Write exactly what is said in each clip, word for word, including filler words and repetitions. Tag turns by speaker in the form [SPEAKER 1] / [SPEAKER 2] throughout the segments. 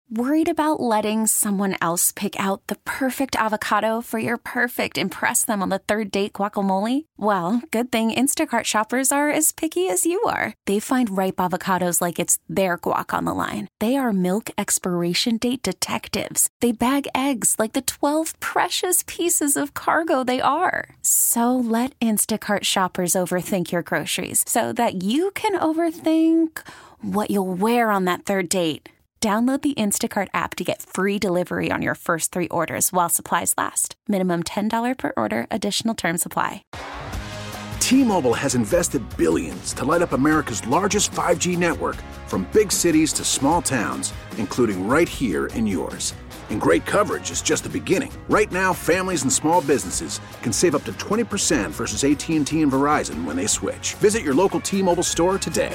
[SPEAKER 1] Worried about letting someone else pick out the perfect avocado for your perfect impress them on the third date guacamole? Well, good thing Instacart shoppers are as picky as you are. They find ripe avocados like it's their guac on the line. They are milk expiration date detectives. They bag eggs like the twelve precious pieces of cargo they are. So let Instacart shoppers overthink your groceries so that you can overthink what you'll wear on that third date. Download the Instacart app to get free delivery on your first three orders while supplies last. Minimum ten dollars per order. Additional terms apply.
[SPEAKER 2] T-Mobile has invested billions to light up America's largest five G network, from big cities to small towns, including right here in yours. And great coverage is just the beginning. Right now, families and small businesses can save up to twenty percent versus A T and T and Verizon when they switch. Visit your local T-Mobile store today.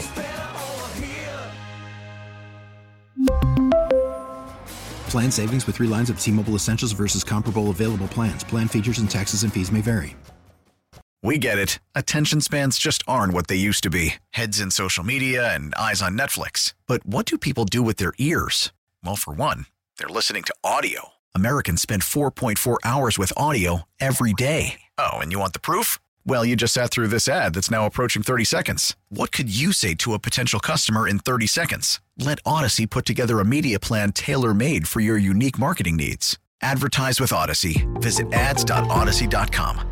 [SPEAKER 3] Plan savings with three lines of T-Mobile Essentials versus comparable available plans. Plan features and taxes and fees may vary.
[SPEAKER 4] We get it. Attention spans just aren't what they used to be. Heads in social media and eyes on Netflix. But what do people do with their ears? Well, for one, they're listening to audio. Americans spend four point four hours with audio every day. Oh, and you want the proof? Well, you just sat through this ad that's now approaching thirty seconds. What could you say to a potential customer in thirty seconds? Let Odyssey put together a media plan tailor-made for your unique marketing needs. Advertise with Odyssey. Visit ads dot odyssey dot com.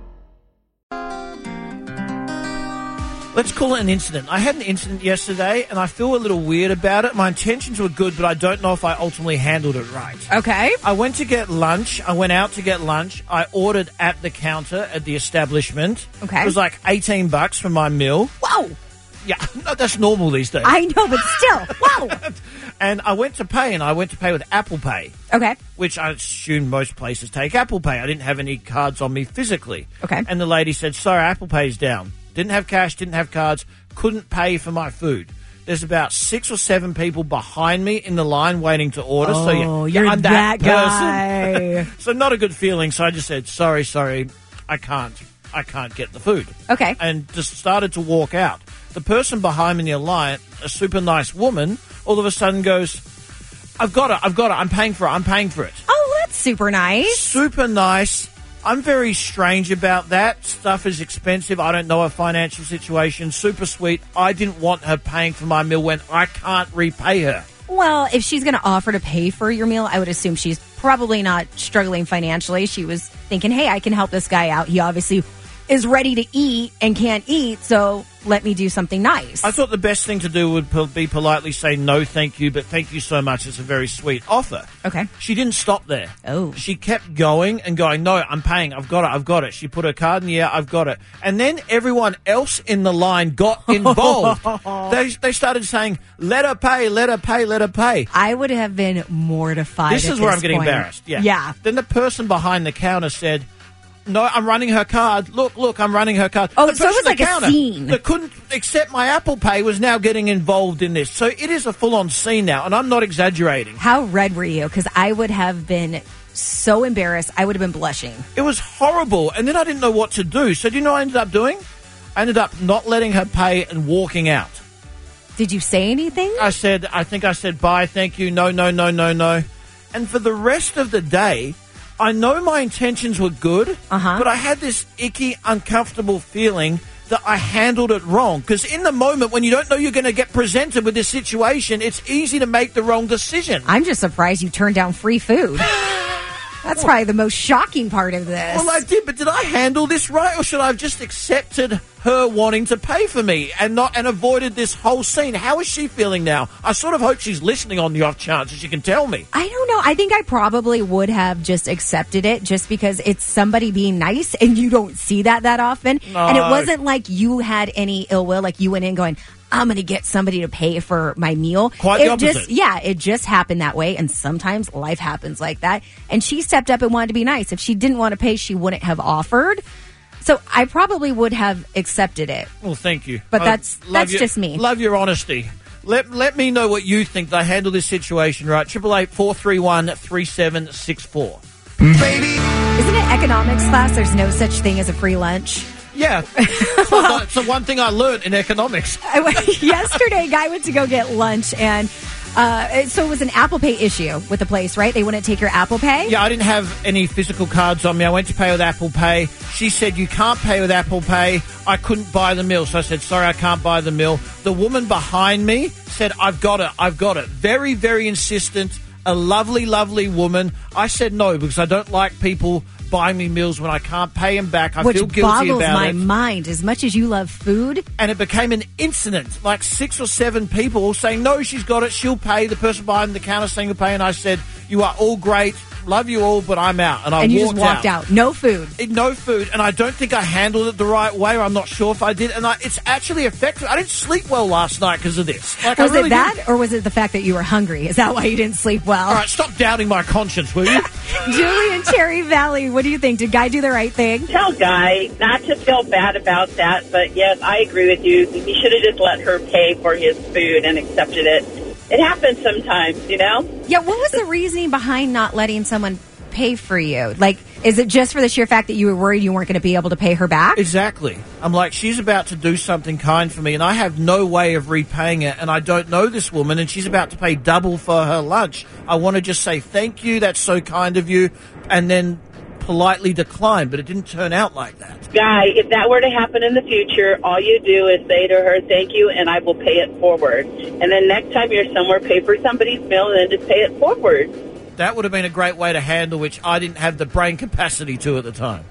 [SPEAKER 5] Let's call it an incident. I had an incident yesterday, and I feel a little weird about it. My intentions were good, but I don't know if I ultimately handled it right.
[SPEAKER 6] Okay.
[SPEAKER 5] I went to get lunch. I went out to get lunch. I ordered at the counter at the establishment.
[SPEAKER 6] Okay.
[SPEAKER 5] It was like eighteen bucks for my meal.
[SPEAKER 6] Whoa!
[SPEAKER 5] Yeah, no, that's normal these days.
[SPEAKER 6] I know, but still, whoa!
[SPEAKER 5] And I went to pay, and I went to pay with Apple Pay.
[SPEAKER 6] Okay.
[SPEAKER 5] Which I assume most places take Apple Pay. I didn't have any cards on me physically.
[SPEAKER 6] Okay.
[SPEAKER 5] And the lady said, sorry, Apple Pay's down. Didn't have cash, didn't have cards, couldn't pay for my food. There's about six or seven people behind me in the line waiting to order.
[SPEAKER 6] Oh,
[SPEAKER 5] so yeah,
[SPEAKER 6] you're
[SPEAKER 5] I'm
[SPEAKER 6] that,
[SPEAKER 5] that,
[SPEAKER 6] guy.
[SPEAKER 5] person. So not a good feeling. So I just said, sorry, sorry, I can't. I can't get the food.
[SPEAKER 6] Okay.
[SPEAKER 5] And just started to walk out. The person behind me in the line, a super nice woman, all of a sudden goes, I've got it, I've got it, I'm paying for it, I'm paying for it.
[SPEAKER 6] Oh, that's super nice.
[SPEAKER 5] Super nice. I'm very strange about that. Stuff is expensive. I don't know her financial situation. Super sweet. I didn't want her paying for my meal when I can't repay her.
[SPEAKER 6] Well, if she's going to offer to pay for your meal, I would assume she's probably not struggling financially. She was thinking, hey, I can help this guy out. He obviously is ready to eat and can't eat, so let me do something nice.
[SPEAKER 5] I thought the best thing to do would be politely say, no, thank you, but thank you so much. It's a very sweet offer.
[SPEAKER 6] Okay.
[SPEAKER 5] She didn't stop there.
[SPEAKER 6] Oh.
[SPEAKER 5] She kept going and going, no, I'm paying. I've got it. I've got it. She put her card in the air. I've got it. And then everyone else in the line got involved. they, they started saying, let her pay, let her pay, let her pay.
[SPEAKER 6] I would have been mortified.
[SPEAKER 5] This
[SPEAKER 6] at
[SPEAKER 5] is where
[SPEAKER 6] this
[SPEAKER 5] I'm getting
[SPEAKER 6] point.
[SPEAKER 5] embarrassed. Yeah.
[SPEAKER 6] Yeah.
[SPEAKER 5] Then the person behind the counter said, no, I'm running her card. Look, look, I'm running her card.
[SPEAKER 6] Oh,
[SPEAKER 5] the
[SPEAKER 6] so it was
[SPEAKER 5] person at
[SPEAKER 6] like
[SPEAKER 5] the
[SPEAKER 6] a scene.
[SPEAKER 5] that couldn't accept my Apple Pay was now getting involved in this. So it is a full-on scene now, and I'm not exaggerating.
[SPEAKER 6] How red were you? Because I would have been so embarrassed. I would have been blushing.
[SPEAKER 5] It was horrible, and then I didn't know what to do. So do you know what I ended up doing? I ended up not letting her pay and walking out.
[SPEAKER 6] Did you say anything?
[SPEAKER 5] I said, I think I said, bye, thank you, no, no, no, no, no. And for the rest of the day, I know my intentions were good,
[SPEAKER 6] uh-huh.
[SPEAKER 5] but I had this icky, uncomfortable feeling that I handled it wrong. Because in the moment when you don't know you're going to get presented with this situation, it's easy to make the wrong decision.
[SPEAKER 6] I'm just surprised you turned down free food. That's probably the most shocking part of this.
[SPEAKER 5] Well, I did, but did I handle this right, or should I have just accepted her wanting to pay for me and not and avoided this whole scene? How is she feeling now? I sort of hope she's listening on the off chance that she can tell me.
[SPEAKER 6] I don't know. I think I probably would have just accepted it just because it's somebody being nice and you don't see that that often.
[SPEAKER 5] No.
[SPEAKER 6] And it wasn't like you had any ill will, like you went in going, I'm going to get somebody to pay for my meal.
[SPEAKER 5] Quite
[SPEAKER 6] it
[SPEAKER 5] the opposite.
[SPEAKER 6] Just, yeah, it just happened that way. And sometimes life happens like that. And she stepped up and wanted to be nice. If she didn't want to pay, she wouldn't have offered. So I probably would have accepted it.
[SPEAKER 5] Well, thank you.
[SPEAKER 6] But
[SPEAKER 5] I
[SPEAKER 6] that's
[SPEAKER 5] love
[SPEAKER 6] that's
[SPEAKER 5] your,
[SPEAKER 6] just me.
[SPEAKER 5] Love your honesty. Let let me know what you think I handled this situation right. Triple eight four three one three seven six four.
[SPEAKER 6] Baby, isn't it economics class? There's no such thing as a free lunch.
[SPEAKER 5] Yeah, it's, well, it's the one thing I learned in economics.
[SPEAKER 6] I went, yesterday, a guy went to go get lunch, and Uh, so it was an Apple Pay issue with the place, right? They wouldn't take your Apple Pay?
[SPEAKER 5] Yeah, I didn't have any physical cards on me. I went to pay with Apple Pay. She said, you can't pay with Apple Pay. I couldn't buy the meal. So I said, sorry, I can't buy the meal. The woman behind me said, I've got it. I've got it. Very, very insistent. A lovely, lovely woman. I said no because I don't like people buying me meals when I can't pay them back. I
[SPEAKER 6] Which
[SPEAKER 5] feel guilty
[SPEAKER 6] boggles
[SPEAKER 5] about
[SPEAKER 6] my
[SPEAKER 5] it.
[SPEAKER 6] mind. As much as you love food.
[SPEAKER 5] And it became an incident. Like six or seven people all saying, no, she's got it. She'll pay. The person behind the counter saying, will pay. And I said, you are all great. Love you all, but I'm out. And I
[SPEAKER 6] and you
[SPEAKER 5] walked
[SPEAKER 6] just walked out.
[SPEAKER 5] out.
[SPEAKER 6] No food.
[SPEAKER 5] It, no food. And I don't think I handled it the right way, or I'm not sure if I did. And I, it's actually affected. I didn't sleep well last night because of this. Like,
[SPEAKER 6] was
[SPEAKER 5] I really
[SPEAKER 6] it that,
[SPEAKER 5] didn't.
[SPEAKER 6] or was it the fact that you were hungry? Is that why you didn't sleep well?
[SPEAKER 5] All right, stop doubting my conscience, will you?
[SPEAKER 6] Julie in Cherry Valley, what do you think? Did Guy do the right thing?
[SPEAKER 7] Tell Guy not to feel bad about that, but yes, I agree with you. He should have just let her pay for his food and accepted it. It happens sometimes, you know?
[SPEAKER 6] Yeah, what was the reasoning behind not letting someone pay for you? Like, is it just for the sheer fact that you were worried you weren't going to be able to pay her back?
[SPEAKER 5] Exactly. I'm like, she's about to do something kind for me, and I have no way of repaying it, and I don't know this woman, and she's about to pay double for her lunch. I want to just say thank you, that's so kind of you, and then politely decline, but it didn't turn out like that.
[SPEAKER 7] Guy, if that were to happen in the future, all you do is say to her, thank you, and I will pay it forward. And then next time you're somewhere, pay for somebody's meal, and then just pay it forward.
[SPEAKER 5] That would have been a great way to handle, which I didn't have the brain capacity to at the time.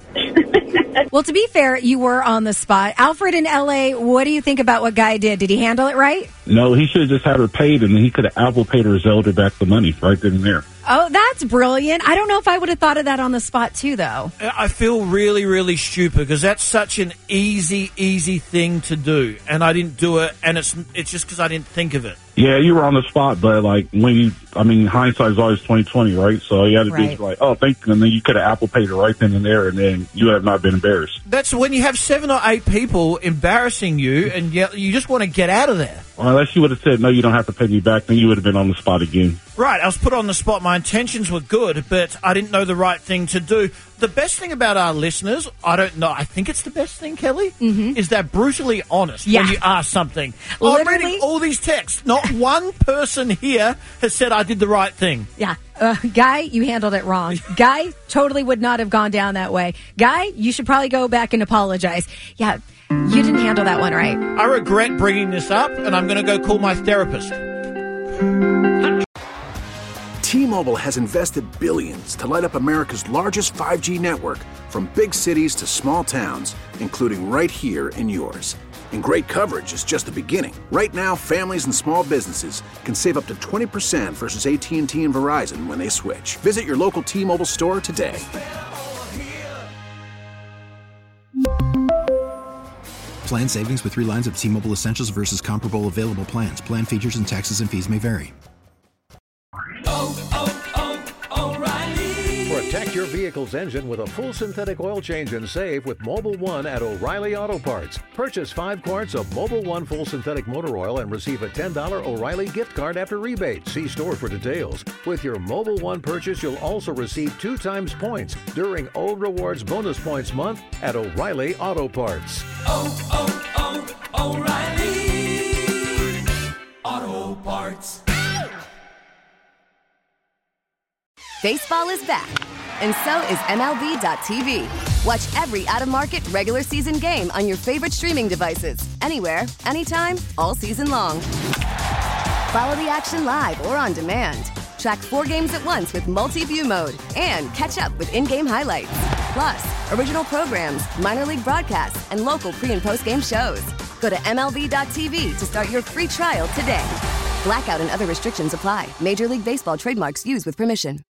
[SPEAKER 6] Well, to be fair, you were on the spot. Alfred in L A, what do you think about what Guy did? Did he handle it right?
[SPEAKER 8] No, he should have just had her paid, and then he could have Apple paid her Zelda back the money right then and there.
[SPEAKER 6] Oh, that's brilliant. I don't know if I would have thought of that on the spot, too, though.
[SPEAKER 5] I feel really, really stupid because that's such an easy, easy thing to do, and I didn't do it, and it's it's just because I didn't think of it.
[SPEAKER 8] Yeah, you were on the spot, but like when you, I mean, hindsight is always twenty twenty, right? So you had to
[SPEAKER 6] Right.
[SPEAKER 8] be like, oh, thank you, and then you could have Apple paid her right then and there, and then you would have not been embarrassed.
[SPEAKER 5] That's when you have seven or eight people embarrassing you, and you, you just want to get out of there.
[SPEAKER 8] Well, unless you would have said, no, you don't have to pay me back, then you would have been on the spot again.
[SPEAKER 5] Right, I was put on the spot. My intentions were good, but I didn't know the right thing to do. The best thing about our listeners, I don't know, I think it's the best thing, Kelly, mm-hmm. is they're brutally honest
[SPEAKER 6] Yeah.
[SPEAKER 5] when you ask something. I'm
[SPEAKER 6] Literally-
[SPEAKER 5] reading all these texts. Not one person here has said I did the right thing.
[SPEAKER 6] Yeah. Uh, Guy, you handled it wrong. Guy totally would not have gone down that way. Guy, you should probably go back and apologize. Yeah, you didn't handle that one right.
[SPEAKER 5] I regret bringing this up, and I'm going to go call my therapist.
[SPEAKER 2] T-Mobile has invested billions to light up America's largest five G network, from big cities to small towns, including right here in yours. And great coverage is just the beginning. Right now, families and small businesses can save up to twenty percent versus A T and T and Verizon when they switch. Visit your local T-Mobile store today.
[SPEAKER 3] Plan savings with three lines of T-Mobile Essentials versus comparable available plans. Plan features and taxes and fees may vary.
[SPEAKER 9] Protect your vehicle's engine with a full synthetic oil change and save with Mobil one at O'Reilly Auto Parts. Purchase five quarts of Mobil one full synthetic motor oil and receive a ten dollars O'Reilly gift card after rebate. See store for details. With your Mobil one purchase, you'll also receive two times points during O Rewards Bonus Points Month at O'Reilly Auto Parts.
[SPEAKER 10] Oh, oh, oh, O'Reilly Auto Parts.
[SPEAKER 11] Baseball is back, and so is M L B dot T V. Watch every out-of-market regular season game on your favorite streaming devices, anywhere, anytime, all season long. Follow the action live or on demand. Track four games at once with multi-view mode and catch up with in-game highlights. Plus, original programs, minor league broadcasts, and local pre- and post-game shows. Go to M L B dot T V to start your free trial today. Blackout and other restrictions apply. Major League Baseball trademarks used with permission.